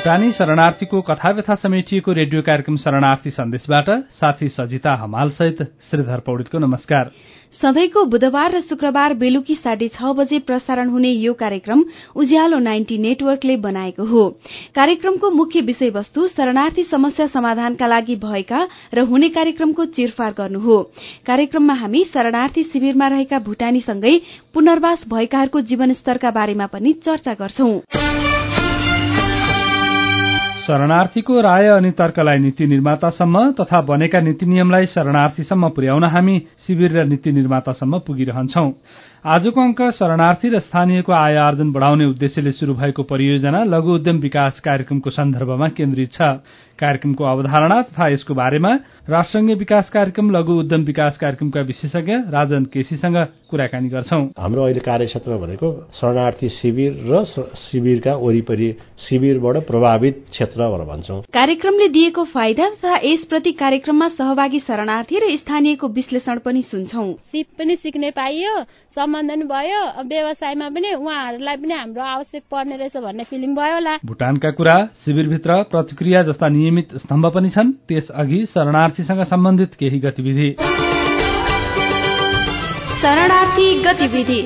भुटानी शरणार्थीको कथाव्यथा समेटिएको रेडियो कार्यक्रम शरणार्थी सन्देशबाट साथी सजिता हमाल सहित श्रीधर पौडेलको नमस्कार। सधैँको बुधबार र शुक्रबार बेलुकी 6:30 बजे प्रसारण हुने यो कार्यक्रम उज्यालो 90 नेटवर्कले बनाएको हो। कार्यक्रमको मुख्य विषयवस्तु शरणार्थी समस्या समाधानका लागि भएका र हुने कार्यक्रमको चिरफार गर्नु हो। कार्यक्रममा हामी शरणार्थी शिविरमा रहेका भुटानीसँगै पुनर्वास भएकाहरूको जीवनस्तरका बारेमा पनि चर्चा गर्छौं। शरणार्थीको राय अनि तर्कलाई नीति निर्मातासम्म तथा बनेका नीति नियमलाई शरणार्थीसम्म पुर्याउन हामी शिविर र नीति निर्मातासम्म पुगिरहन्छौं। आजको अंक शरणार्थी र स्थानीयको आय आर्जन बढ़ाउने उद्देश्यले शुरू भएको परियोजना लघु उद्यम विकास कार्यक्रमको सन्दर्भमा केन्द्रित छ। कार्यक्रमको अवधारणा तथा यसको बारेमा राष्ट्रसंघीय विकास कार्यक्रम लघु उद्यम विकास कार्यक्रमका विशेषज्ञ राजन केसीसँग कुराकानी गर्छौं। हाम्रो अहिले कार्यक्षेत्र भनेको शरणार्थी शिविर र शिविरका वरिपरि शिविरबाट प्रभावित क्षेत्र भनेर भन्छौं। कार्यक्रमले दिएको फाइदा तथा यसप्रति कार्यक्रममा सहभागी शरणार्थी र स्थानीयको विश्लेषण पनि सुन्छौं। सिप पनि सिक्ने पाइयो, सम्बन्ध पनि भयो, व्यवसायमा पनि उहाँहरूलाई पनि हाम्रो आवश्यक पर्ने रहेछ भन्ने फिलिङ भयो होला। भुटानका कुरा, शिविरभित्र प्रतिक्रिया जस्ता नियमित स्तम्भ पनि छन्। त्यसअघि शरणार्थीसँग सम्बन्धित केही गतिविधि। शरणार्थी गतिविधि।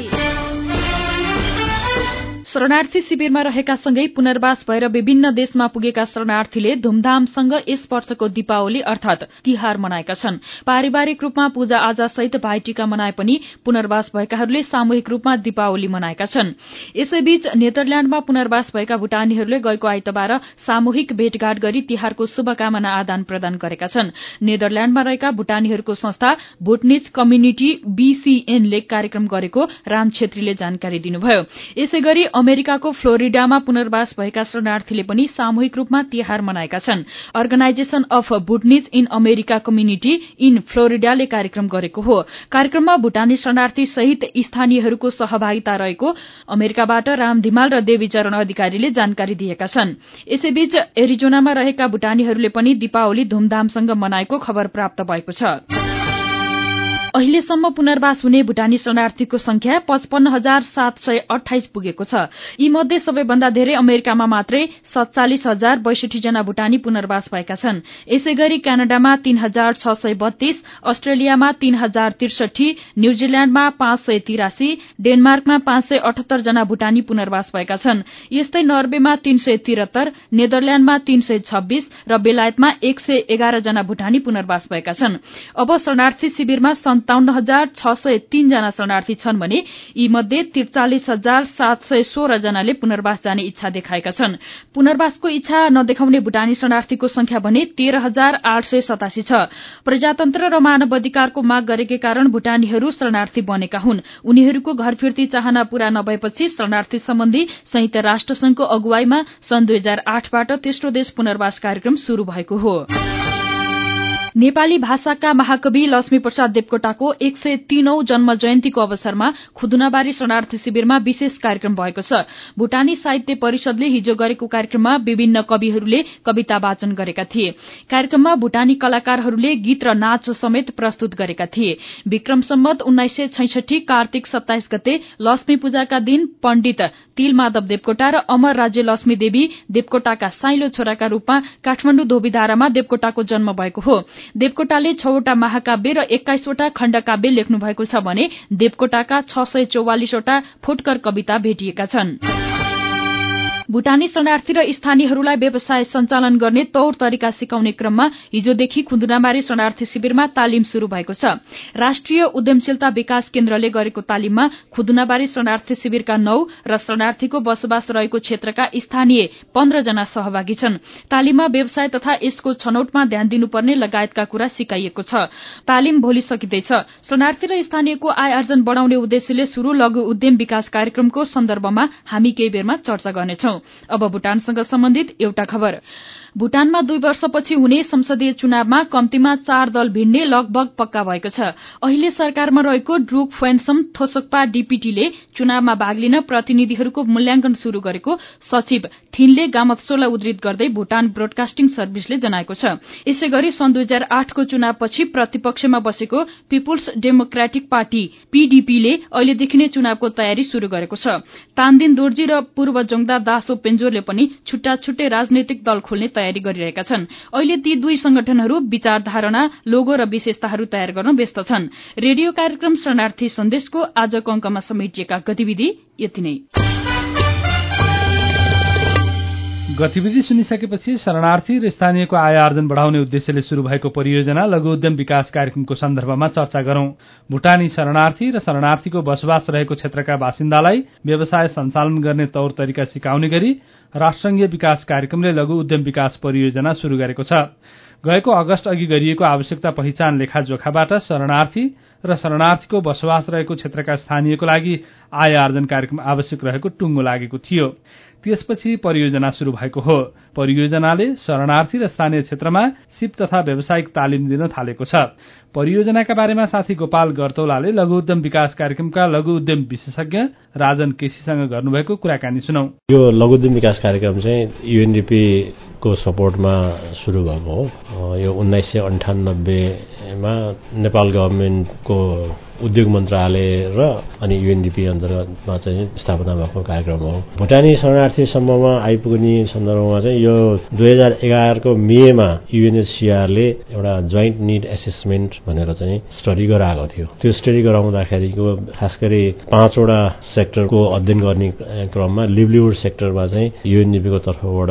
शरणार्थी शिविरमा रहेका सँगै पुनर्वास भएर विभिन्न देशमा पुगेका शरणार्थीले धूमधामसँग यस वर्षको दीपावली अर्थात तिहार मनाएका छन्। पारिवारिक रूपमा पूजा आजा सहित भाइटिका मनाए पनि पुनर्वास भएकाहरूले सामूहिक रूपमा दीपावली मनाएका छन्। यसैबीच नेदरल्याण्डमा पुनर्वास भएका भुटानीहरूले गएको आइतबार सामूहिक भेटघाट गरी तिहारको शुभकामना आदान प्रदान गरेका छन्। नेदरल्याण्डमा रहेका भुटानीहरूको संस्था भुटनिज कम्युनिटी BCN ले कार्यक्रम गरेको राम छेत्रीले जानकारी दिनुभयो। यसैगरी अमेरिकाको फ्लोरिडामा पुनर्वास भएका शरणार्थीले पनि सामूहिक रूपमा तिहार मनाएका छन्। Organisation of Bhutanese in America community in फ्लोरिडाले कार्यक्रम गरेको हो। कार्यक्रममा भुटानी शरणार्थी सहित स्थानीयहरूको सहभागिता रहेको अमेरिकाबाट राम धिमाल र देवी चरण अधिकारीले जानकारी दिएका छन्। यसैबीच एरिजोनामा रहेका भुटानीहरूले पनि दीपावली धूमधामसँग मनाएको खबर प्राप्त भएको छ। अहिलेसम्म पुनर्वास हुने भुटानी शरणार्थीको संख्या 55,728 पुगेको छ। यी मध्ये सबैभन्दा धेरै अमेरिकामा मात्रै 47,062 जना भुटानी पुनर्वास भएका छन्। यसैगरी क्यानाडामा 3,632, अस्ट्रेलियामा 3,063, न्यूजील्याण्डमा 583, डेनमार्कमा 578 जना भुटानी पुनर्वास भएका छन्। यस्तै नर्वेमा 373, नेदरल्याण्डमा 326 र बेलायतमा 111 जना भुटानी पुनर्वास भएका छन्। अब शरणार्थी शिविरमा 57,603 जना शरणार्थी छन् भने यी मध्ये 43,716 जनाले पुनर्वास जाने इच्छा देखाएका छन्। पुनर्वासको इच्छा नदेखाउने भुटानी शरणार्थीको संख्या भने 13,887 छ। प्रजातन्त्र र मानव अधिकारको माग गरेकै कारण भुटानीहरू शरणार्थी बनेका हुन्। उनीहरूको घर फिर्ती चाहना पूरा नभएपछि शरणार्थी सम्बन्धी संयुक्त राष्ट्रसंघको अगुवाईमा सन् 2008 बाट तेस्रो देश पुनर्वास कार्यक्रम शुरू भएको हो। नेपाली भाषाका महाकवि लक्ष्मीप्रसाद देवकोटाको 103औं जन्म जयन्तीको अवसरमा खुदुनाबारी शरणार्थी शिविरमा विशेष कार्यक्रम भएको छ। भुटानी साहित्य परिषदले हिजो गरेको कार्यक्रममा विभिन्न कविहरूले कविता वाचन गरेका थिए। कार्यक्रममा भुटानी कलाकारहरूले गीत र नाच समेत प्रस्तुत गरेका थिए। विक्रम सम्वत 1966 कार्तिक 27 गते लक्ष्मी पूजाका दिन पण्डित तिलमाधव देवकोटा र अमर राज्य लक्ष्मी देवी देवकोटाका साइलो छोराका रूपमा काठमाडौँ धोबीधारामा देवकोटाको जन्म भएको हो। देवकोटाले 6 वटा महाकाव्य र 21 वटा खण्डकाव्य लेख्नु भएको छ भने देवकोटाका 644 वटा फुटकर कविता भेटिएका छन्। भुटानी शरणार्थी र स्थानीयहरूलाई व्यवसाय सञ्चालन गर्ने तौर तरिका सिकाउने क्रममा हिजोदेखि खुदुनाबारी शरणार्थी शिविरमा तालिम शुरू भएको छ। राष्ट्रिय उद्यमशीलता विकास केन्द्रले गरेको तालिममा खुदुनाबारी शरणार्थी शिविरका 9 र शरणार्थीको बसोबास रहेको क्षेत्रका स्थानीय 15 जना सहभागी छन्। तालिममा व्यवसाय तथा यसको छनौटमा ध्यान दिनुपर्ने लगायतका कुरा सिकाइएको छ। तालिम भोलि सकिँदैछ। शरणार्थी र स्थानीयको आय आर्जन बढ़ाउने उद्देश्यले शुरू लघु उद्यम विकास कार्यक्रमको सन्दर्भमा हामी केही बेरमा चर्चा गर्नेछौं। अब भुटानसँग सम्बन्धित एउटा खबर। भुटानमा 2 वर्षपछि हुने संसदीय चुनावमा कम्तीमा 4 दल भिड्ने लगभग पक्का भएको छ। अहिले सरकारमा रहेको ड्रुक फ्वेन्सम थोसोक्पा डीपीटीले चुनावमा भाग लिन प्रतिनिधिहरूको मूल्याङ्कन शुरू गरेको सचिव थिनले गामत्सोलाई उद्धृत गर्दै भुटान ब्रोडकास्टिङ सर्भिसले जनाएको छ। यसैगरी सन् 2008 को चुनावपछि प्रतिपक्षमा बसेको पिपुल्स डेमोक्रेटिक पार्टी पीडीपीले अहिलेदेखि नै चुनावको तयारी शुरू गरेको छ। तान्दिन दोर्जी र पूर्व जोङदा दासो पेन्जोरले पनि छुट्टा छुट्टै राजनैतिक दल खोल्ने तयारी गरिरहेका छन्। अहिले ती दुई संगठनहरू विचारधारणा, लोगो र विशेषताहरू तयार गर्न व्यस्त छन्। रेडियो कार्यक्रम शरणार्थी सन्देशको आजको अङ्कमा समेटिएका गतिविधि यति नै। गतिविधि सुनिसकेपछि शरणार्थी र स्थानीयको आय आर्जन बढाउने उद्देश्यले शुरू भएको परियोजना लघु उद्यम विकास कार्यक्रमको सन्दर्भमा चर्चा गरौं। भुटानी शरणार्थी र शरणार्थीको बसोबास रहेको क्षेत्रका बासिन्दालाई व्यवसाय सञ्चालन गर्ने तौर तरिका सिकाउने गरी राष्ट्रसंघीय विकास कार्यक्रमले लघु उद्यम विकास परियोजना शुरू गरेको छ। गएको अगस्त अघि गरिएको आवश्यकता पहिचान लेखाजोखाबाट शरणार्थी र शरणार्थीको बसोबास रहेको क्षेत्रका स्थानीयको लागि आय आर्जन कार्यक्रम आवश्यक रहेको टुङ्गो लागेको थियो। त्यसपछि परियोजना शुरू भएको हो। परियोजनाले शरणार्थी र स्थानीय क्षेत्रमा सिप तथा व्यावसायिक तालिम दिन थालेको छ। परियोजनाका बारेमा साथी गोपाल गर्तौलाले लघु उद्यम विकास कार्यक्रमका लघु उद्यम विशेषज्ञ राजन केसीसँग गर्नुभएको कुराकानी सुनौ। यो लघु उद्यम विकास कार्यक्रम चाहिँ यूएनडीपी को सपोर्टमा शुरू भएको हो। यो 1998 मा नेपाल गभर्नमेन्टको उद्योग मन्त्रालय र अनि यूएनडीपी अन्तर्गतमा चाहिँ स्थापना भएको कार्यक्रम हो। भुटानी शरणार्थी सम्ममा आइपुग्ने सन्दर्भमा चाहिँ यो 2011 को मेमा यूएनएचसीआरले एउटा जोइन्ट नीड एसेसमेन्ट भनेर चाहिँ स्टडी गराएको थियो। त्यो स्टडी गराउँदाखेरिको खास गरी 5 वटा सेक्टरको अध्ययन गर्ने क्रममा लिभलिहुड सेक्टरमा चाहिँ यूएनडीपीको तर्फबाट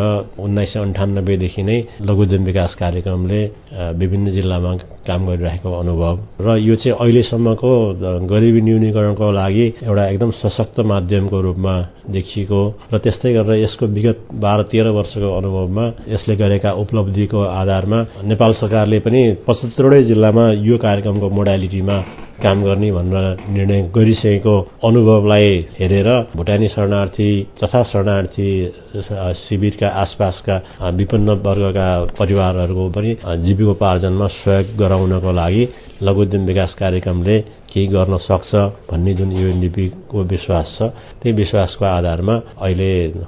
1998 देखि नै लघु उद्यम विकास कार्यक्रमले विभिन्न जिल्लामा काम गरिरहेको अनुभव र यो चाहिँ अहिलेसम्मको गरिबी न्यूनीकरणको लागि एउटा एकदम सशक्त माध्यमको रूपमा देखिएको र त्यस्तै गरेर यसको विगत 12-13 वर्षको अनुभवमा यसले गरेका उपलब्धिको आधारमा नेपाल सरकारले पनि 75वटै जिल्लामा यो कार्यक्रमको मोडालिटीमा काम गर्ने भनेर निर्णय गरिसकेको अनुभवलाई हेरेर भुटानी शरणार्थी तथा शरणार्थी शिविरका आसपासका विपन्न वर्गका परिवारहरूको पनि जीविकोपार्जनमा सहयोग गराउनको लागि लघु उद्यम विकास कार्यक्रमले केही गर्न सक्छ भन्ने जुन यूएनडीपी को विश्वास छ, त्यही विश्वासको आधारमा अहिले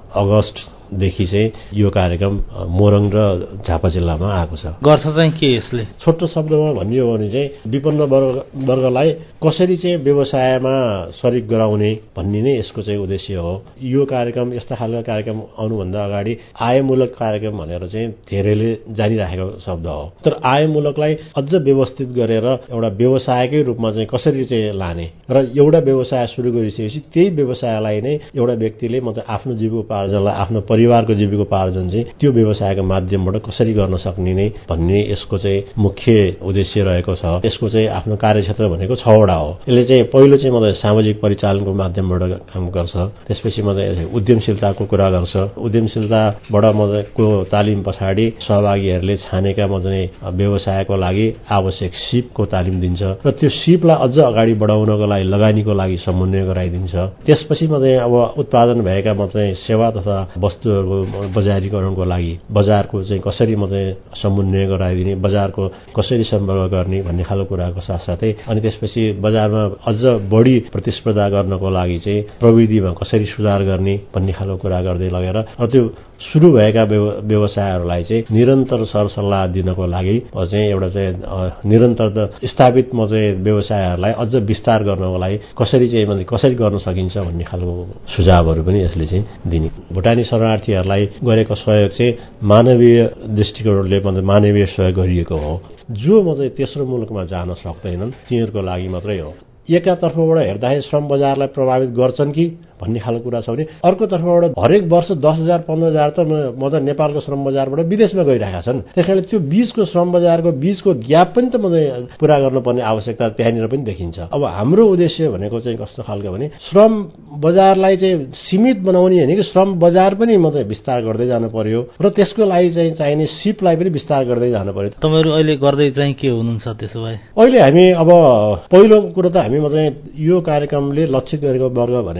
अगस्तदेखि चाहिँ यो कार्यक्रम मोरङ र झापा जिल्लामा आएको छ। गर्छ चाहिँ के यसले? छोटो शब्दमा भनियो भने चाहिँ विपन्न वर्गलाई कसरी चाहिँ व्यवसायमा सरिक गराउने भन्ने नै यसको चाहिँ उद्देश्य हो। यो कार्यक्रम यस्ता खालका कार्यक्रम आउनुभन्दा अगाडि आयमूलक कार्यक्रम भनेर चाहिँ धेरैले जानिराखेको शब्द हो। तर आयमूलकलाई अझ व्यवस्थित गरेर एउटा व्यवसायकै रूपमा चाहिँ कसरी चाहिँ लाने र एउटा व्यवसाय सुरु गरिसकेपछि त्यही व्यवसायलाई नै एउटा व्यक्तिले मतलब आफ्नो जीविकोपार्जनलाई आफ्नो परिवारको जीविकोपार्जन चाहिँ त्यो व्यवसायको माध्यमबाट कसरी गर्न सक्ने नै भन्ने यसको चाहिँ मुख्य उद्देश्य रहेको छ। यसको चाहिँ आफ्नो कार्यक्षेत्र भनेको 6 वटा हो। यसले चाहिँ पहिलो चाहिँ मतलब सामाजिक परिचालनको माध्यमबाट काम गर्छ। त्यसपछि मतलब उद्यमशीलताको कुरा गर्छ। उद्यमशीलताबाट मतलबको तालिम पछाडि सहभागीहरूले छानेका मतलब व्यवसायको लागि आवश्यक सिपको तालिम दिन्छ र त्यो सिपलाई अझ अगाडि बढाउनको लागि लगानीको लागि समन्वय गराइदिन्छ। त्यसपछि मतलब अब उत्पादन भएका मतलब सेवा तथा वस्तुहरूको बजारीकरणको लागि बजारको चाहिँ कसरी मतलब समन्वय गराइदिने, बजारको कसरी सम्पर्क गर्ने भन्ने खालको कुराको साथसाथै अनि त्यसपछि बजारमा अझ बढी प्रतिस्पर्धा गर्नको लागि चाहिँ प्रविधिमा कसरी सुधार गर्ने भन्ने खालको कुरा गर्दै लगेर त्यो सुरु भएका व्यवसायहरूलाई चाहिँ निरन्तर सरसल्लाह दिनको लागि चाहिँ एउटा चाहिँ निरन्तर स्थापित मतलब व्यवसायहरूलाई अझ विस्तार गर्नको लागि कसरी गर्न सकिन्छ भन्ने खालको सुझावहरू पनि यसले चाहिँ दिने। भुटानी शरणार्थीहरूलाई गरेको सहयोग चाहिँ मानवीय दृष्टिकोणले मतलब मानवीय सहयोग गरिएको हो। जो मतलब तेस्रो मुलुकमा जान सक्दैनन् तिनीहरूको लागि मात्रै हो। एकातर्फबाट हेर्दाखेरि श्रम बजारलाई प्रभावित गर्छन् कि भन्ने खालको कुरा छ भने अर्को तर्फबाट हरेक वर्ष 10,000-15,000 त मतलब नेपालको श्रम बजारबाट विदेशमा गइरहेका छन्। त्यसैले त्यो बीचको श्रम बजारको बीचको ग्याप पनि त मतलब पूरा गर्नुपर्ने आवश्यकता त्यहाँनिर पनि देखिन्छ। अब हाम्रो उद्देश्य भनेको चाहिँ कस्तो खालको भने श्रम बजारलाई चाहिँ सीमित बनाउने होइन कि श्रम बजार पनि मतलब विस्तार गर्दै जानु पर्यो र त्यसको लागि चाहिँ चाहिने सिपलाई पनि विस्तार गर्दै जानु पर्यो। तपाईहरु अहिले गर्दै चाहिँ के हुनुहुन्छ त्यसो भए? अहिले हामी अब पहिलो कुरो त हामी मतलब यो कार्यक्रमले लक्षित गरेको वर्ग भनेको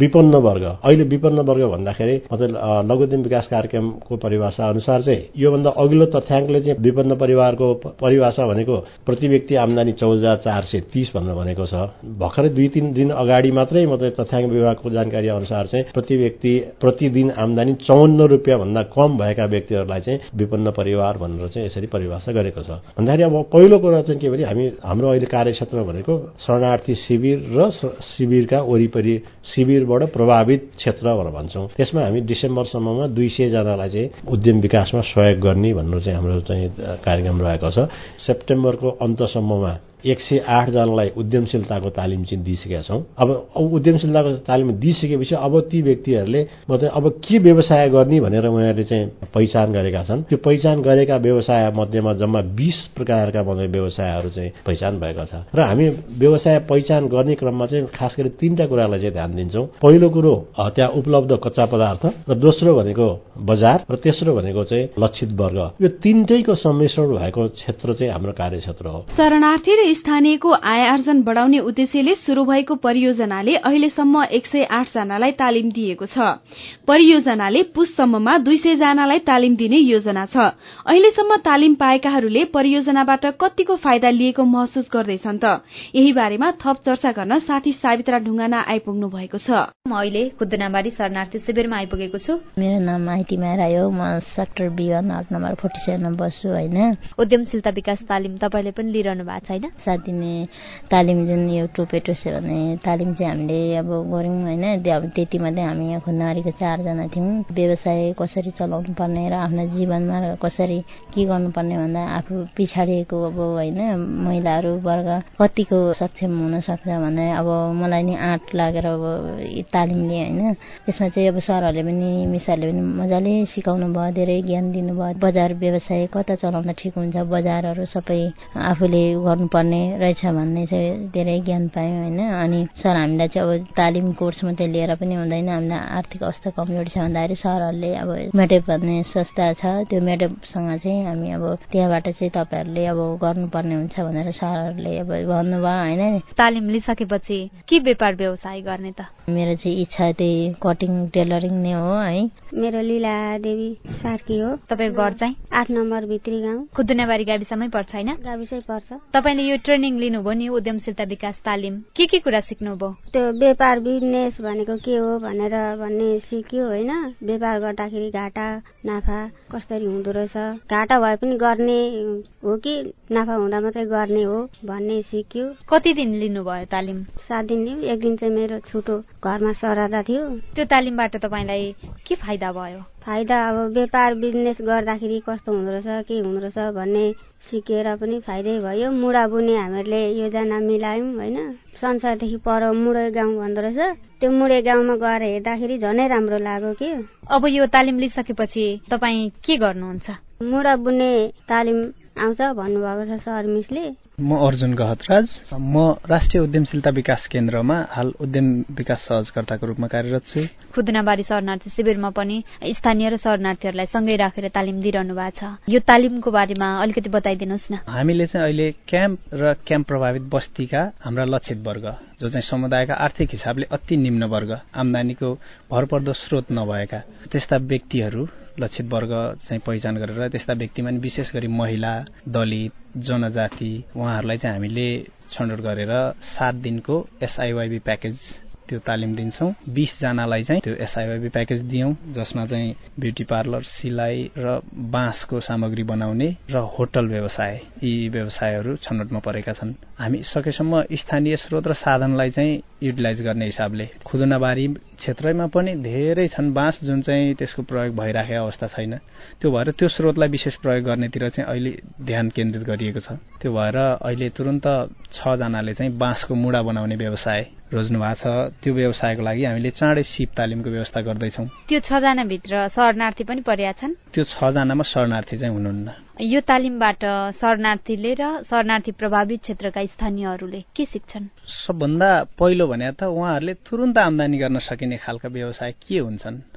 विपन्न वर्ग। अहिले विपन्न वर्ग भन्दाखेरि मतलब लघु उद्यम विकास कार्यक्रमको परिभाषा अनुसार चाहिँ योभन्दा अघिल्लो तथ्याङ्कले चाहिँ विपन्न परिवारको परिभाषा भनेको प्रति व्यक्ति आम्दानी 14,430 भनेर भनेको छ। भर्खरै 2-3 दिन अगाडि मात्रै मतलब तथ्याङ्क विभागको जानकारी अनुसार चाहिँ प्रति व्यक्ति प्रतिदिन आम्दानी 54 रुपियाँ भन्दा कम भएका व्यक्तिहरूलाई चाहिँ विपन्न परिवार भनेर चाहिँ यसरी परिभाषा गरेको छ। भन्दाखेरि अब पहिलो कुरा चाहिँ के भने हाम्रो अहिले कार्यक्षेत्र भनेको शरणार्थी शिविर र शिविरका वरिपरि शिविरबाट प्रभावित क्षेत्र भनेर भन्छौँ। त्यसमा हामी डिसेम्बरसम्ममा 200 जनालाई चाहिँ उद्यम विकासमा सहयोग गर्ने भन्ने चाहिँ हाम्रो चाहिँ कार्यक्रम रहेको छ। सेप्टेम्बरको अन्तसम्ममा 108 जनालाई उद्यमशीलताको तालिम चाहिँ दिइसकेका छौँ। अब उद्यमशीलताको तालिम दिइसकेपछि अब ती व्यक्तिहरूले मतलब अब के व्यवसाय गर्ने भनेर उनीहरूले चाहिँ पहिचान गरेका छन्। त्यो पहिचान गरेका व्यवसाय मध्येमा जम्मा 20 प्रकारका व्यवसायहरू चाहिँ पहिचान भएका छ र हामी व्यवसाय पहिचान गर्ने क्रममा चाहिँ खास गरी 3टा कुरालाई चाहिँ ध्यान दिन्छौँ। पहिलो कुरो त्यहाँ उपलब्ध कच्चा पदार्थ, र दोस्रो भनेको बजार, र तेस्रो भनेको चाहिँ लक्षित वर्ग। यो 3टैको सम्मिश्रण भएको क्षेत्र चाहिँ हाम्रो कार्यक्षेत्र हो। शरणार्थी र स्थानीयको आय आर्जन बढाउने उद्देश्यले शुरू भएको परियोजनाले अहिलेसम्म 108 जनालाई तालिम दिएको छ। परियोजनाले पुससम्ममा 200 जनालाई तालिम दिने योजना छ। अहिलेसम्म तालिम पाएकाहरूले परियोजनाबाट कतिको फाइदा लिएको महसुस गर्दैछन् त? यही बारेमा थप चर्चा गर्न साथी सावित्रा ढुङ्गाना आइपुग्नु भएको छ। म अहिले खुद्दुनाबारी शरणार्थी शिविरमा आइपुगेको छु। मेरो नाम माइती माराई हो। म सेक्टर B1 वार्ड नम्बर 47 मा बस्छु हैन। उद्यमशीलता विकास तालिम तपाईले पनि लिइरहनु भएको छैन? साथ दिने तालिम जुन यो टोपेटो छ भने तालिम चाहिँ हामीले अब गर्यौं हैन। अब त्यति मध्ये हामी यहाँ खुद्दुनाबारीको 4 जना थियौं। व्यवसाय कसरी चलाउनु पर्ने र आफ्नो जीवनमा कसरी के गर्नुपर्ने भन्दा आफू पिछाडिएको अब हैन महिलाहरू वर्ग कतिको सक्षम हुन सक्छ भने अब मलाई नि आँट लागेर अब तालिम लिए हैन। त्यसमा चाहिँ अब सरहरूले पनि मिसहरूले पनि मजाले सिकाउनु भयो, धेरै ज्ञान दिनु भयो। बजार व्यवसाय कता चलाउँदा ठिक हुन्छ, बजारहरू सबै आफूले गर्नुपर्ने रहेछ भन्ने चाहिँ धेरै ज्ञान पायौं हैन। अनि सर हामीलाई चाहिँ अब तालिम कोर्स मात्रै लिएर पनि हुँदैन। हामीलाई आर्थिक अवस्था कमजोरी छ भन्दाखेरि सरहरूले अब मेडेप भन्ने संस्था छ, त्यो मेडेपसँग चाहिँ हामी अब त्यहाँबाट चाहिँ तपाईहरुले अब गर्नुपर्ने हुन्छ भनेर सरहरूले अब भन्नुभयो हैन। तालिम लिइसकेपछि के व्यापार व्यवसाय गर्ने त? मेरो चाहिँ इच्छा त्यही कटिङ टेलरिङ नै हो है। मेरो लीला देवी सार्की हो। तपाईको घर चाहिँ 8 नम्बर भित्री गाउँ, खुद्दुनाबारी गाविसमै पर्छ हैन? गाविसै पर्छ। तपाईले यो ट्रेनिङ लिनुभयो नि उद्यमशीलता विकास तालिम, के कुरा सिक्नुभयो? त्यो व्यापार बिजनेस भनेको के हो भनेर भन्ने सिक्यो हैन। व्यापार गर्दाखेरि घाटा नाफा कसरी हुँदो रहेछ, घाटा भए पनि गर्ने हो कि नाफा हुँदा मात्रै गर्ने हो भन्ने सिक्यो। कति दिन लिनुभयो तालिम? 7 दिन लियो। एक दिन चाहिँ मेरो छुटो घरमा सरादा थियो। त्यो तालिमबाट तपाईलाई के फाइदा भयो? फाइदा अब व्यापार बिजनेस गर्दाखेरि कस्तो हुँदो रहेछ, के हुँदो रहेछ भन्ने सिकेर पनि फाइदै भयो। मुडा बुने हामीले योजना मिलायौं हैन। संसारदेखि पर मुडे गाउँ भन्दो रहेछ, त्यो मुडे गाउँमा गएर हेर्दाखेरि झनै राम्रो लाग्यो कि। अब यो तालिम लिइसकेपछि तपाई के गर्नुहुन्छ? मुडा बुने तालिम आउँछ भन्नुभएको छ सर मिसले। म अर्जुन गहतराज, म राष्ट्रिय उद्यमशीलता विकास केन्द्रमा हाल उद्यम विकास सहजकर्ताको रूपमा कार्यरत छु। खुद्दुनाबारी शरणार्थी शिविरमा पनि स्थानीय र शरणार्थीहरूलाई सँगै राखेर तालिम दिइरहनु भएको छ। यो तालिमको बारेमा अलिकति बताइदिनुहोस् न। हामीले चाहिँ अहिले क्याम्प र क्याम्प प्रभावित बस्तीका हाम्रा लक्षित वर्ग जो चाहिँ समुदायका आर्थिक हिसाबले अति निम्न वर्ग, आम्दानीको भरपर्दो स्रोत नभएका त्यस्ता व्यक्तिहरू लक्षित वर्ग चाहिँ पहिचान गरेर त्यस्ता व्यक्तिमा विशेष गरी महिला, दलित, जनजाति उहाँहरूलाई चाहिँ हामीले छनौट गरेर 7 दिनको SIYB प्याकेज त्यो तालिम दिन्छौं। 20 जनालाई चाहिँ त्यो SIYB प्याकेज दियौं, जसमा चाहिँ ब्युटी पार्लर, सिलाई र बाँसको सामग्री बनाउने र होटल व्यवसाय, यी व्यवसायहरू छनौटमा परेका छन्। हामी सकेसम्म स्थानीय स्रोत र साधनलाई चाहिँ युटिलाइज गर्ने हिसाबले खुद्दुनाबारी क्षेत्रमा पनि धेरै छन् बाँस जुन चाहिँ त्यसको प्रयोग भइराखेको अवस्था छैन। त्यो भएर त्यो स्रोतलाई विशेष प्रयोग गर्नेतिर चाहिँ अहिले ध्यान केन्द्रित गरिएको छ। त्यो भएर अहिले तुरुन्त 6 जनाले चाहिँ बाँसको मुडा बनाउने व्यवसाय रोज्नु भएको छ। त्यो व्यवसायको लागि हामीले चाँडै सिप तालिमको व्यवस्था गर्दैछौँ। त्यो 6 जना भित्र शरणार्थी पनि परेका छन्? त्यो 6 जनामा शरणार्थी चाहिँ हुनुहुन्न। यो तालिमबाट शरणार्थीले र शरणार्थी प्रभावित क्षेत्रका स्थानीयहरूले के सिक्छन्? सबभन्दा पहिलो भने त उहाँहरूले तुरुन्त आम्दानी गर्न सकिने खालका व्यवसाय के हुन्छन्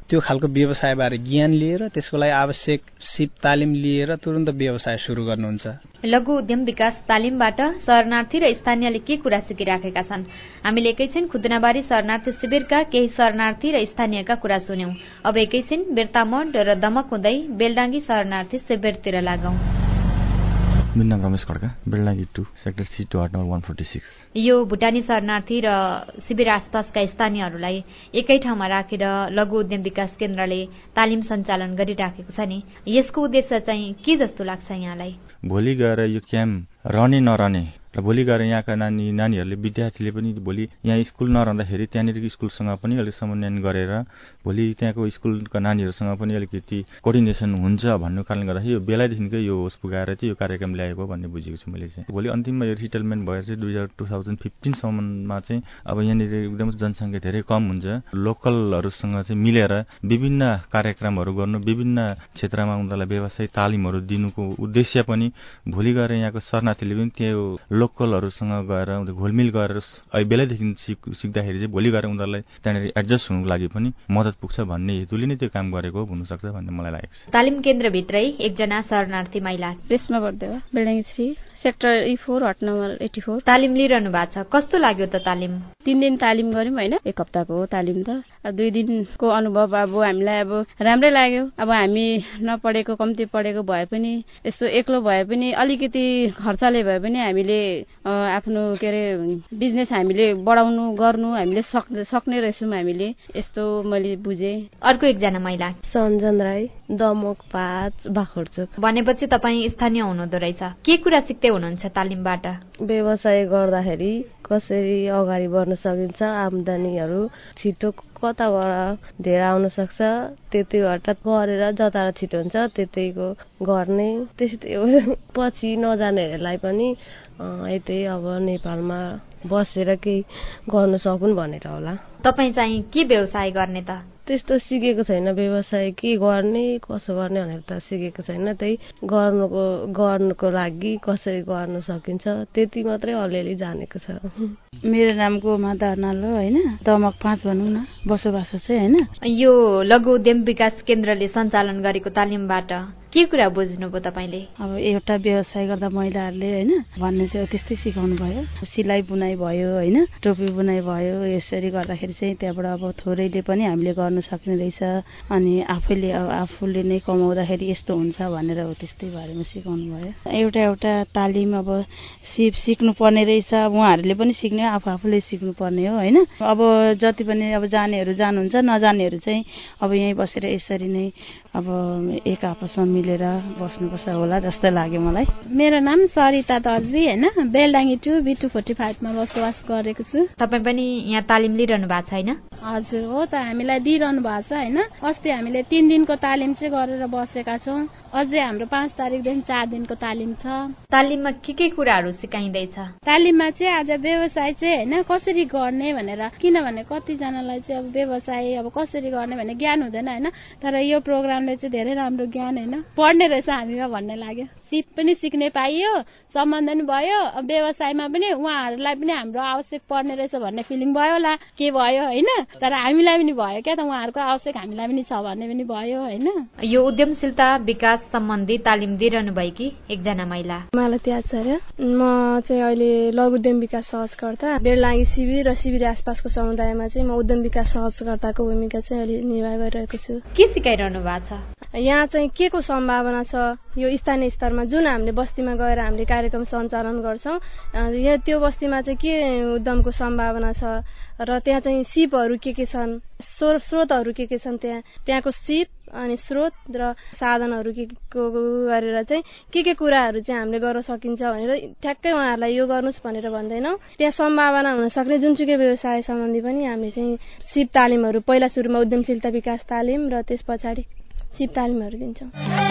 त्यो खालको व्यवसायबारे ज्ञान लिएर त्यसको लागि आवश्यक सिप तालिम लिएर तुरुन्त व्यवसाय सुरु गर्नुहुन्छ। लघु उद्यम विकास तालिमबाट शरणार्थी र स्थानीयले के कुरा सिकिराखेका छन्? हामीले एकैछिन खुदनाबारी शरणार्थी शिविरका केही शरणार्थी र स्थानीयका कुरा सुन्यौं। अब एकैछिन बेर्तामोड र दमक हुँदै बेलडाङ्गी शरणार्थी शिविरतिर लागौं। मेरो नाम Ramesh Khadka, Beldangi 2 sector C2 ward number 146। यो भुटानी शरणार्थी र शिविर आसपासका स्थानीयहरूलाई एकै ठाउँमा राखेर लघु उद्यम विकास केन्द्रले तालिम सञ्चालन गरिराखेको छ नि, यसको उद्देश्य चाहिँ के जस्तो लाग्छ यहाँलाई? भोलि गएर यो क्याम्प रहने नरहने र भोलि गएर यहाँका नानीहरूले विद्यार्थीले पनि भोलि यहाँ स्कुल नरहँदाखेरि त्यहाँनिर स्कुलसँग पनि अलिक समन्वयन गरेर भोलि त्यहाँको स्कुलका नानीहरूसँग पनि अलिकति कोर्डिनेसन हुन्छ भन्ने कारणले गर्दाखेरि यो बेलादेखिकै यो होस पुगाएर चाहिँ यो कार्यक्रम ल्याएको भन्ने बुझेको छु मैले चाहिँ। भोलि अन्तिममा यो रिसेटलमेन्ट भएर चाहिँ 2015 सम्ममा चाहिँ अब यहाँनिर एकदम जनसङ्ख्या धेरै कम हुन्छ। लोकलहरूसँग चाहिँ मिलेर विभिन्न कार्यक्रमहरू गर्नु, विभिन्न क्षेत्रमा उनीहरूलाई व्यवसाय तालिमहरू दिनुको उद्देश्य पनि भोलि गएर यहाँको शरणार्थीले पनि त्यो लोकलहरूसँग गएर घोलमिल गरेर बेलादेखि सिक्दाखेरि चाहिँ भोलि गएर उनीहरूलाई त्यहाँनिर एडजस्ट हुनुको लागि पनि मद्दत पुग्छ भन्ने हेतुले नै त्यो काम गरेको हुनसक्छ भन्ने मलाई लागेको छ। तालिम केन्द्रभित्रै एकजना शरणार्थी महिला Reshma Bardewa, Beldangi 3 sector E4 ward number 84। तालिम लिइरहनु भएको छ, कस्तो लाग्यो त तालिम? 3 दिन तालिम गर्यौं हैन, 1 हप्ताको हो तालिम त। 2 दिनको अनुभव अब हामीलाई अब राम्रै लाग्यो। अब हामी नपढेको कम्ती पढेको भए पनि यस्तो एक्लो भए पनि अलिकति खर्चले भए पनि हामीले आफ्नो के अरे बिजनेस हामीले बढाउनु गर्नु हामीले सक्ने रहेछौँ हामीले, यस्तो मैले बुझे। अर्को एकजना महिला सञ्जन राई, दमक 5 बाखोडचोक। भनेपछि तपाईँ स्थानीय हुनुहुँदो रहेछ, के कुरा सिक्दै हुनुहुन्छ तालिमबाट? व्यवसाय गर्दाखेरि कसरी अगाडि बढ्न सकिन्छ, आम्दानीहरू छिटो कताबाट धेरै आउन सक्छ, त्यतैबाट गरेर जता छिटो हुन्छ त्यतैको गर्ने। त्यस्तै हो। पछि नजानेहरूलाई पनि यतै अब नेपालमा बसेर केही गर्न सकुन् भनेर होला। तपाईँ चाहिँ के व्यवसाय गर्ने त? त्यस्तो सिकेको छैन, व्यवसाय के गर्ने कसो गर्ने भनेर त सिकेको छैन। त्यही गर्नको लागि कसरी गर्न सकिन्छ त्यति मात्रै अलिअलि जानेको छ। मेरो नाम गोमा दर्नाल हो हैन, दमक 5 भनौँ न, बसोबासो चाहिँ हैन। यो लघु उद्यम विकास केन्द्रले सञ्चालन गरेको तालिमबाट के कुरा बुझ्नुभयो तपाईले? अब एउटा व्यवसाय गर्दा महिलाहरूले हैन भन्ने चाहिँ त्यस्तै सिकाउनु भयो। सिलाइ बुनाइ भयो हैन, टोपी बुनाइ भयो, यसरी गर्दाखेरि चाहिँ त्यहाँबाट अब थोरैले पनि हामीले गर्न सक्ने रहेछ। अनि आफूले नै कमाउँदाखेरि यस्तो हुन्छ भनेर हो त्यस्तै बारेमा सिकाउनु भयो। एउटा तालिम अब सिक्नु पर्ने रहेछ, उहाँहरूले पनि सिक्ने, आफूले सिक्नु पर्ने हो हैन। अब जति पनि अब जानेहरू जानुहुन्छ, नजानेहरू चाहिँ अब यहीँ बसेर यसरी नै अब एक आपसमा मिलेर बस्नुपर्छ होला जस्तो लाग्यो मलाई। मेरो नाम सरिता दर्जी हैन, बेलडाङ्गी 2 B245 मा बसोबास गरेको छु। तपाई पनि यहाँ तालिम लिइरहनु भएको छैन? हजुर हो त, हामीलाई दिइरहनु भएको छ हैन। अस्ति हामीले 3 दिनको तालिम चाहिँ गरेर बसेका छौं। अझै हाम्रो 5 तारिकदेखि 4 दिनको तालिम छ। तालिममा के कुराहरू सिकाइँदैछ? तालिममा चाहिँ आज व्यवसाय चाहिँ हैन कसरी गर्ने भनेर, किनभने कति जनालाई चाहिँ अब व्यवसाय अब कसरी गर्ने भन्ने ज्ञान हुँदैन हैन। तर यो प्रोग्रामले चाहिँ धेरै राम्रो ज्ञान हैन पढ्ने रहेछ हामीमा भन्ने लाग्यो। सिप पनि सिक्ने पाइयो, सम्बन्ध पनि भयो, व्यवसायमा पनि उहाँहरूलाई पनि हाम्रो आवश्यक पर्ने रहेछ भन्ने फिलिङ भयो होला। के भयो हैन, तर हामीलाई पनि भयो क्या त, उहाँहरूको आवश्यक हामीलाई पनि छ भन्ने पनि भयो हैन। यो उद्यमशीलता विकास सम्बन्धी तालिम दिइरहनु भएकी एकजना महिला मालती आचार्य, म चाहिँ अहिले लघु उद्यम विकास सहजकर्ता बेलडाङ्गी शिविर र शिविर आसपासको समुदायमा चाहिँ म उद्यम विकास सहजकर्ताको भूमिका चाहिँ अहिले निर्वाह गरिरहेको छु। के सिकाइरहनु भएको छ? यहाँ चाहिँ के को सम्भावना छ, यो स्थानीय स्तरमा जुन हामीले बस्तीमा गएर हामीले कार्यक्रम सञ्चालन गर्छौं, यहाँ त्यो बस्तीमा चाहिँ के उद्यमको सम्भावना छ र त्यहाँ चाहिँ सिपहरू के छन्, स्रोतहरू के छन्, त्यहाँको सिप अनि स्रोत र साधनहरू के गरेर चाहिँ के कुराहरू चाहिँ हामीले गर्न सकिन्छ भनेर ठ्याक्कै उहाँहरूलाई यो गर्नुस् भनेर भन्दैनौँ। त्यहाँ सम्भावना हुन सक्ने जुनसुकै व्यवसाय सम्बन्धी पनि हामीले चाहिँ सिप तालिमहरू पहिला सुरुमा उद्यमशीलता विकास तालिम र त्यस पछाडि सिप तालिमहरू दिन्छौँ।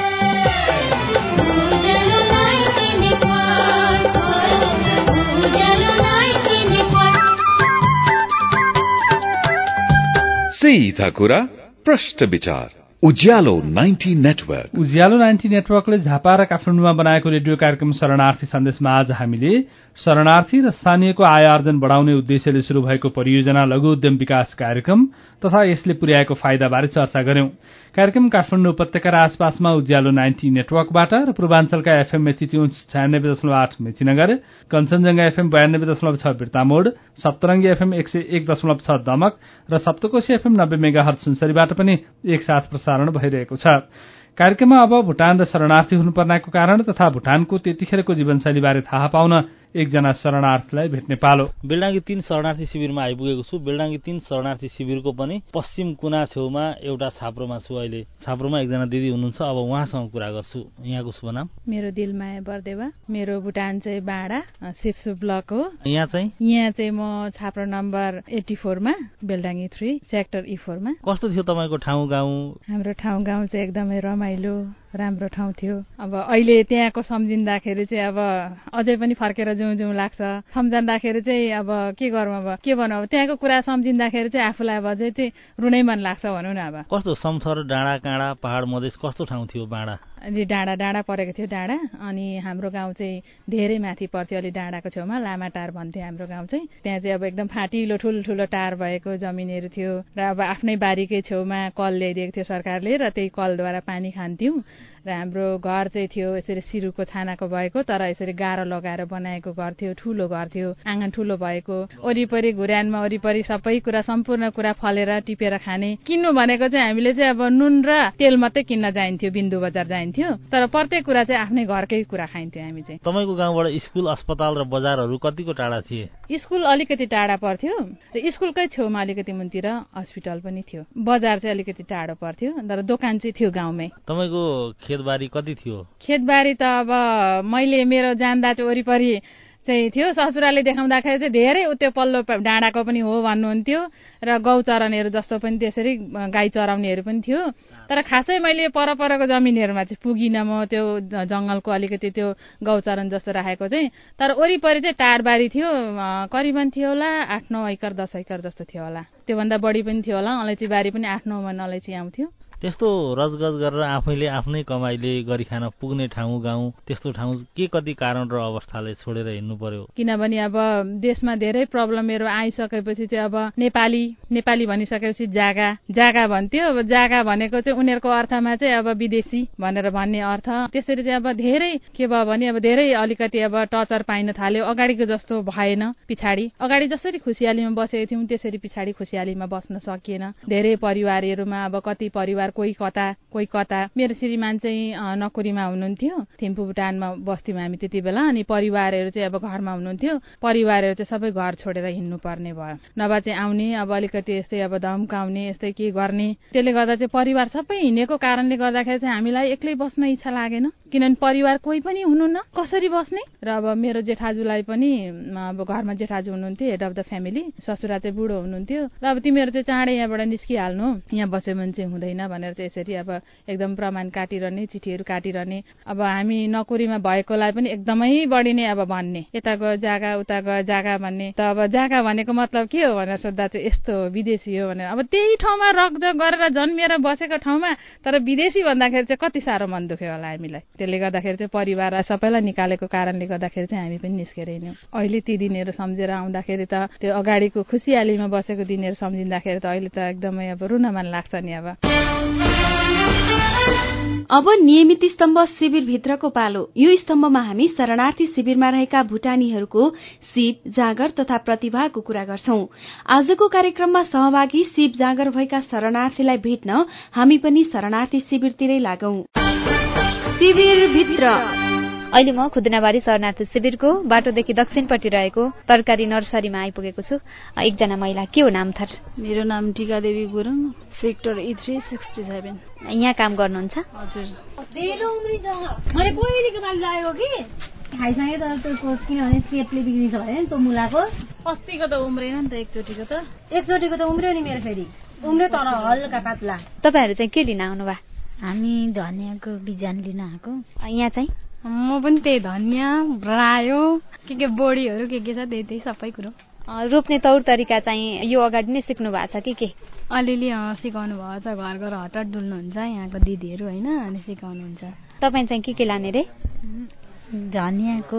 सीधा कुरा प्रश्न विचार उज्यालो 90 नेटवर्क। उज्यालो 90 नेटवर्कले झापा र काठमाडौँमा बनाएको रेडियो कार्यक्रम शरणार्थी सन्देशमा आज हामीले शरणार्थी र स्थानीयको आय आर्जन बढाउने उद्देश्यले शुरू भएको परियोजना लघु उद्यम विकास कार्यक्रम तथा यसले पुर्याएको फाइदाबारे चर्चा गर्यौं। कार्यक्रम काठमाडौँ उपत्यका र आसपासमा उज्यालो 90 नेटवर्कबाट र पूर्वाञ्चलका एफएम मेथिट्युन्स 96.8 मेथिनगर, कञ्चनजंघा एफएम 92.6 बिर्तामोड, सप्तरंगी एफएम 101.6 दमक र सप्तकोशी एफएम 90 मेगाहर्ज सुनसरीबाट पनि एकसाथ प्रसारण भइरहेको छ। कार्यक्रममा अब भुटान र शरणार्थी हुनुपर्नेको कारण तथा भुटानको त्यतिखेरको जीवनशैलीबारे थाहा पाउन एकजना शरणार्थीलाई भेट्ने पालो। बेलडाङ्गी 3 शरणार्थी शिविरमा आइपुगेको छु। बेलडाङ्गी 3 शरणार्थी शिविरको पनि पश्चिम कुना छेउमा एउटा छाप्रोमा छु। अहिले छाप्रोमा एकजना दिदी हुनुहुन्छ, अब उहाँसँग कुरा गर्छु। यहाँको शुभ नाम? मेरो दिलमाया बर्देवा। मेरो भुटान चाहिँ बाडा सिप्सु ब्लक हो। यहाँ चाहिँ म छाप्रो नम्बर 84 मा बेलडाङ्गी 3 सेक्टर E4 मा। कस्तो थियो तपाईको ठाउँ गाउँ? हाम्रो ठाउँ गाउँ चाहिँ एकदमै रमाइलो राम्रो ठाउँ थियो। अब अहिले त्यहाँको सम्झिँदाखेरि चाहिँ अब अझै पनि फर्केर जाउँ लाग्छ। सम्झँदाखेरि चाहिँ अब के गरौँ, अब के भनौँ, अब त्यहाँको कुरा सम्झिँदाखेरि चाहिँ आफूलाई अब अझै चाहिँ रुनै मन लाग्छ भनौँ न। अब कस्तो समथर डाँडा काँडा पहाड मधेस कस्तो ठाउँ थियो? बाडा डाँडा परेको थियो डाँडा। अनि हाम्रो गाउँ चाहिँ धेरै माथि पर्थ्यो, अलि डाँडाको छेउमा लामा टार भन्थ्यो हाम्रो गाउँ चाहिँ। त्यहाँ चाहिँ अब एकदम फाटिलो ठुल्ठुलो टार भएको जमिनहरू थियो र अब आफ्नै बारीकै छेउमा कल ल्याइदिएको थियो सरकारले र त्यही कलद्वारा पानी खान्थ्यौँ। र हाम्रो घर चाहिँ थियो यसरी सिरुको छानाको भएको, तर यसरी गाह्रो लगाएर बनाएको घर थियो। ठुलो घर थियो, आँगन ठुलो भएको, वरिपरि घुर्यानमा वरिपरि सबै कुरा सम्पूर्ण कुरा फलेर टिपेर खाने। किन्नु भनेको चाहिँ हामीले चाहिँ अब नुन र तेल मात्रै किन्न जाइन्थ्यो, बिन्दु बजार जाइन्थ्यो, तर प्रत्येक कुरा चाहिँ आफ्नै घरकै कुरा खाइन्थ्यो हामी चाहिँ। तपाईँको गाउँबाट स्कुल अस्पताल र बजारहरू कतिको टाढा थिए? स्कुल अलिकति टाढा पर्थ्यो र स्कुलकै छेउमा अलिकति मुन्तिर हस्पिटल पनि थियो। बजार चाहिँ अलिकति टाढो पर्थ्यो, तर दोकान चाहिँ थियो गाउँमै। तपाईँको खेतबारी कति थियो? खेतबारी त अब मैले मेरो जान्दा चाहिँ वरिपरि चाहिँ थियो। ससुराले देखाउँदाखेरि चाहिँ धेरै त्यो पल्लो डाँडाको पनि हो भन्नुहुन्थ्यो र गौ चराउनेहरू जस्तो पनि त्यसरी गाई चराउनेहरू पनि थियो। तर खासै मैले परपरको जमिनहरूमा चाहिँ पुगिनँ म, त्यो जङ्गलको अलिकति त्यो गौचरण जस्तो राखेको चाहिँ। तर वरिपरि चाहिँ टारबारी थियो, करिबन थियो होला 8-9 एकड़ 10 एकड़ जस्तो थियो होला। त्योभन्दा बढी पनि थियो होला। अलैँची बारी पनि 8-9 मन अलैँची आउँथ्यो। त्यस्तो रजगज गरेर आफैले आफ्नै कमाइले गरी खान पुग्ने ठाउँ गाउँ, त्यस्तो ठाउँ के कति कारण र अवस्थाले छोडेर हिँड्नु पर्यो? किनभने अब देशमा धेरै प्रब्लमहरू आइसकेपछि चाहिँ अब नेपाली भनिसकेपछि जागा भन्थ्यो। अब जागा भनेको चाहिँ उनीहरूको अर्थमा चाहिँ अब विदेशी भनेर भन्ने अर्थ। त्यसरी चाहिँ अब धेरै के भयो भने अब धेरै अलिकति अब टचर पाइन थाल्यो। अगाडिको जस्तो भएन, पछाडि अगाडि जसरी खुसियालीमा बसेको थियौँ त्यसरी पछाडि खुसियालीमा बस्न सकिएन। धेरै परिवारहरूमा अब कति परिवार कोही कता। मेरो श्रीमान चाहिँ नकुरीमा हुनुहुन्थ्यो, थिम्पू भुटानमा बस्थ्यौँ हामी त्यति बेला। अनि परिवारहरू चाहिँ अब घरमा हुनुहुन्थ्यो। परिवारहरू चाहिँ सबै घर छोडेर हिँड्नु पर्ने भयो। नभए चाहिँ आउने अब अलिकति यस्तै अब धम्काउने यस्तै के गर्ने। त्यसले गर्दा चाहिँ परिवार सबै हिँडेको कारणले गर्दाखेरि चाहिँ हामीलाई एक्लै बस्न इच्छा लागेन। किनभने परिवार कोही पनि हुनुहुन्न, कसरी बस्ने। र अब मेरो जेठाजुलाई पनि अब घरमा जेठाजु हुनुहुन्थ्यो, हेड अफ द फ्यामिली। ससुरा चाहिँ बुढो हुनुहुन्थ्यो र अब तिमीहरू चाहिँ चाँडै यहाँबाट निस्किहाल्नु, यहाँ बस्यो भने चाहिँ हुँदैन भनेर चाहिँ यसरी अब एकदम प्रमाण काटिरहने, चिठीहरू काटिरहने। अब हामी नकुरीमा भएकोलाई पनि एकदमै बढी नै अब भन्ने, यता गयो जागा उता गयो जागा भन्ने। त अब जागा भनेको मतलब के हो भनेर सोद्धा चाहिँ यस्तो हो विदेशी हो भनेर। अब त्यही ठाउँमा रगजग गरेर जन्मिएर बसेको ठाउँमा तर विदेशी भन्दाखेरि चाहिँ कति साह्रो मन दुख्यो होला हामीलाई। त्यसले गर्दाखेरि चाहिँ परिवारलाई सबैलाई निकालेको कारणले गर्दाखेरि चाहिँ हामी पनि निस्केर हिँड्यौँ। अहिले ती दिनहरू सम्झेर आउँदाखेरि त त्यो अगाडिको खुसियालीमा बसेको दिनहरू सम्झिँदाखेरि त अहिले त एकदमै अब रुन मन लाग्छ नि। अब नियमित स्तम्भ शिविरभित्रको पालो। यो स्तम्भमा हामी शरणार्थी शिविरमा रहेका भुटानीहरूको सिप, जागर तथा प्रतिभाको कुरा गर्छौं। आजको कार्यक्रममा सहभागी सिप जागर भएका शरणार्थीलाई भेट्न हामी पनि शरणार्थी शिविरतिरै लागौं। शिविरभित्र अहिले म खुदनाबारी शरणार्थी शिविरको बाटोदेखि दक्षिणपट्टि रहेको तरकारी नर्सरीमा आइपुगेको छु। एकजना महिला, के हो नाम थर? मेरो नाम टीका देवी गुरुङ, सेक्टर E367। यहाँ काम गर्नुहुन्छ? हजुर। मैले पहिलेको पालि लागेको कि खाइसकेँ तर त्यो किनभने पेटले बिग्रिन्छ भने नि त्यो मुलाको। अस्तिको त उम्रेन नि त, एकचोटिको त उम्रियो नि मेरो, फेरि उम्रियो तर हल्का पातला। तपाईँहरू चाहिँ के लिन आउनु भयो? हामी धनियाँको बिजन लिन आएको। यहाँ चाहिँ म पनि त्यही धनियाँ, रायो, के बोडीहरू के छ त्यही सबै कुरो। रोप्ने तौर तरिका चाहिँ यो अगाडि नै सिक्नु भएको छ कि? अलिअलि सिकाउनु भएको छ। घर हटार डुल्नुहुन्छ यहाँको दिदीहरू होइन, अनि सिकाउनुहुन्छ। तपाईँ चाहिँ के लाने रे? धनियाँको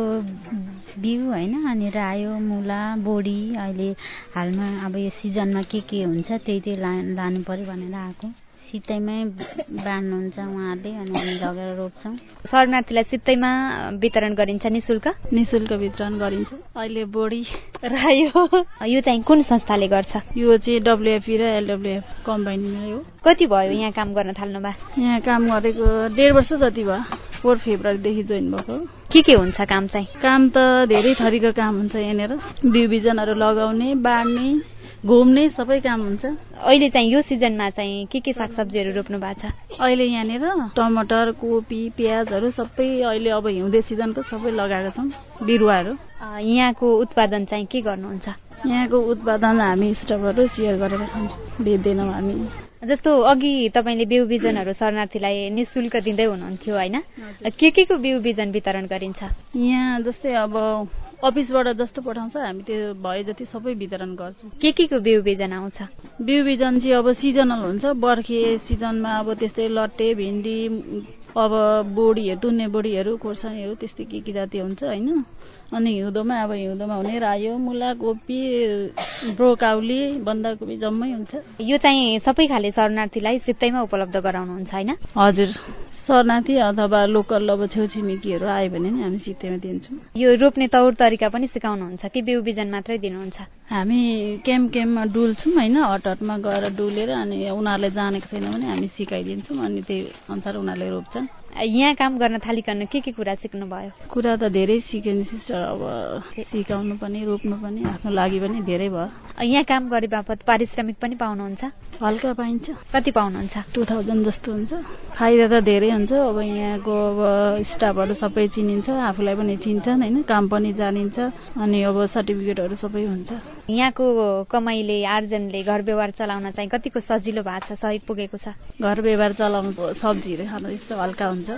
बिउ होइन, अनि रायो, मुला, बोडी अहिले हालमा अब यो सिजनमा के हुन्छ त्यही लानु पर्यो भनेर आएको। सित्तैमै बाँड्नुहुन्छ उहाँहरूले अनि हामी लगेर रोप्छौँ। शरणार्थीलाई सित्तैमा वितरण गरिन्छ निशुल्क? निशुल्क वितरण गरिन्छ। अहिले बोडी, रायो। यो चाहिँ कुन संस्थाले गर्छ? यो चाहिँ WFP र LWF कम्बाइनमा हो। कति भयो यहाँ काम गर्न थाल्नु भा? यहाँ काम गरेको 1.5 वर्ष जति भयो। 4 फेब्रुअरीदेखि जोइन भएको। के हुन्छ काम चाहिँ? काम त धेरै थरीको काम हुन्छ यहाँनिर। बिउ बिजनहरू लगाउने, बाँड्ने, घुम्ने सबै काम हुन्छ। अहिले चाहिँ यो सिजनमा चाहिँ के सागसब्जीहरू रोप्नु भएको छ? अहिले यहाँनिर टमाटर, कोपी, प्याजहरू सबै अहिले अब हिउँदे सिजनको सबै लगाएका छौँ बिरुवाहरू। यहाँको उत्पादन चाहिँ के गर्नुहुन्छ? यहाँको उत्पादन हामी स्टकहरू सेयर गरेर खान्छौँ, बेच्दैनौँ हामी। जस्तो अघि तपाईँले बिउ बिजनहरू शरणार्थीलाई निशुल्क दिँदै हुनुहुन्थ्यो होइन? के को बिउ बिजन वितरण गरिन्छ? यहाँ जस्तै अब अफिसबाट जस्तो पठाउँछ हामी त्यो भए जति सबै वितरण गर्छौँ। के को बिउ बिजन आउँछ? बिउ बिजन चाहिँ अब सिजनल हुन्छ। बर्खे सिजनमा अब त्यस्तै लट्टे, भिन्डी, अब बोडीहरू, तुन्ने बोडीहरू, खोर्सानीहरू त्यस्तै के जाति हुन्छ होइन। अनि हिउँदोमा हुने रायो, मुला, कोपी, ब्रोकाउली, बन्दाकोपी जम्मै हुन्छ। यो चाहिँ सबै खाले शरणार्थीलाई सित्तैमा उपलब्ध गराउनुहुन्छ होइन? हजुर, शरणार्थी अथवा लोकल अब छेउछिमेकीहरू आयो भने नि हामी सित्तैमा दिन्छौँ। यो रोप्ने तौर तरिका पनि सिकाउनुहुन्छ कि बिउ बिजन मात्रै दिनुहुन्छ? हामी क्याम्पमा डुल्छौँ होइन, हटमा गएर डुलेर अनि उनीहरूले जानेको छैन भने हामी सिकाइदिन्छौँ अनि त्यही अनुसार उनीहरूले रोप्छन्। यहाँ काम गर्न थालिकन के कुरा सिक्नु भयो? कुरा त धेरै सिकेँ नि सिस्टर। अब सिकाउनु पनि रोप्नु पनि आफ्नो लागि पनि धेरै भयो। यहाँ काम गरे बापत पारिश्रमिक पनि पाउनुहुन्छ? हल्का पाइन्छ। कति पाउनुहुन्छ? 2000 जस्तो हुन्छ। फाइदा त धेरै हुन्छ। अब यहाँको अब स्टाफहरू सबै चिनिन्छ, आफूलाई पनि चिन्छन् होइन, काम पनि जानिन्छ अनि अब सर्टिफिकेटहरू सबै हुन्छ। यहाँको कमाइले आर्जनले घर व्यवहार चलाउन चाहिँ कतिको सजिलो भएको छ, सही पुगेको छ? घर व्यवहार चलाउनु सब्जीहरू खानु यस्तो हल्का हुन्छ।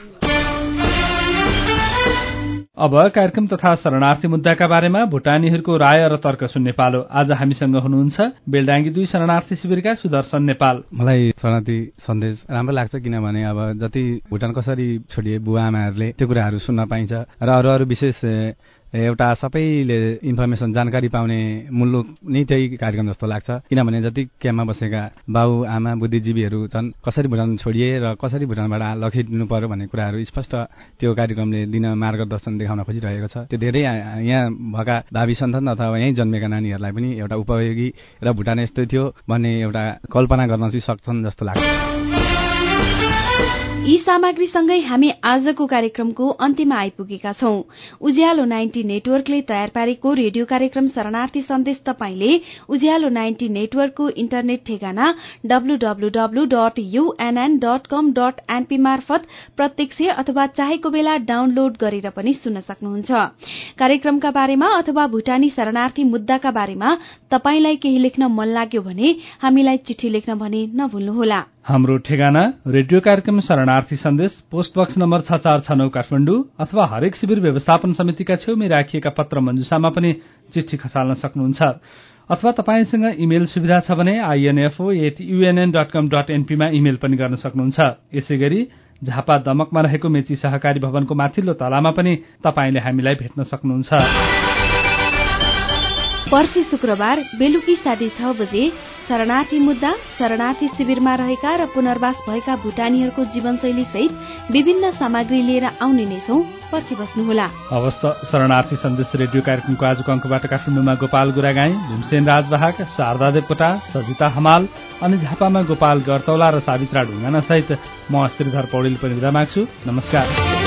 अब कार्यक्रम तथा शरणार्थी मुद्दाका बारेमा भुटानीहरूको राय र तर्क सुन्ने पालो। आज हामीसँग हुनुहुन्छ बेलडाङ्गी 2 शरणार्थी शिविरका सुदर्शन नेपाल। मलाई शरणार्थी सन्देश राम्रो लाग्छ किनभने अब जति भुटान कसरी छोडिए बुवा आमाहरूले त्यो कुराहरू सुन्न पाइन्छ र अरू विशेष एउटा सबैले इन्फर्मेसन जानकारी पाउने मुलुक नै त्यही कार्यक्रम जस्तो लाग्छ। किनभने जति क्याम्पमा बसेका बाउ आमा बुद्धिजीवीहरू छन् कसरी भुटान छोडिए र कसरी भुटानबाट लखिदिनु पर्यो भन्ने कुराहरू स्पष्ट त्यो कार्यक्रमले दिन मार्गदर्शन देखाउन खोजिरहेको छ। त्यो धेरै यहाँ भएका भावी सन्तान अथवा यहीँ जन्मेका नानीहरूलाई पनि एउटा उपयोगी र भुटान यस्तै थियो भन्ने एउटा कल्पना गर्न चाहिँ सक्छन् जस्तो लाग्छ। यी सामग्रीसँगै हामी आजको कार्यक्रमको अन्त्यमा आइपुगेका छौं। उज्यालो 90 नेटवर्कले तयार पारेको रेडियो कार्यक्रम शरणार्थी सन्देश तपाईंले उज्यालो 90 नेटवर्कको इन्टरनेट ठेगाना www.unn.com.np मार्फत प्रत्यक्ष अथवा चाहेको बेला डाउनलोड गरेर पनि सुन्न सक्नुहुन्छ। कार्यक्रमका बारेमा अथवा भुटानी शरणार्थी मुद्दाका बारेमा तपाईंलाई केही लेख्न मन लाग्यो भने हामीलाई चिठी लेख्न भने नभुल्नुहोला। हाम्रो ठेगाना रेडियो कार्यक्रम शरणार्थी सन्देश, पोस्ट बक्स नम्बर 6469 काठमाडौँ अथवा हरेक शिविर व्यवस्थापन समितिका छेउमा राखिएका पत्र मञ्जुसामा पनि चिठी खसाल्न सक्नुहुन्छ। अथवा तपाईंसँग इमेल सुविधा छ भने info@unn.com.np मा इमेल पनि गर्न सक्नुहुन्छ। यसैगरी झापा दमकमा रहेको मेची सहकारी भवनको माथिल्लो तलामा पनि तपाईंले हामीलाई भेट्न सक्नुहुन्छ। पर्सि शुक्रबार बेलुकी 6:30 बजे शरणार्थी मुद्दा, शरणार्थी शिविरमा रहेका र पुनर्वास भएका भुटानीहरूको जीवनशैली सहित विभिन्न सामग्री लिएर आउने नै छौं। पर्खिबस्नुहोला। अवस्थ शरणार्थी सन्देश रेडियो कार्यक्रमको आजको अङ्कबाट काठमाडौँमा गोपाल गुरागाई, भीमसेन राजवाहक, शारदा देवकोटा, सजिता हमाल अनि झापामा गोपाल गर्तौला र सावित्रा ढुङ्गाना सहित म श्रीधर पौडेल पनि विदा माग्छु। नमस्कार।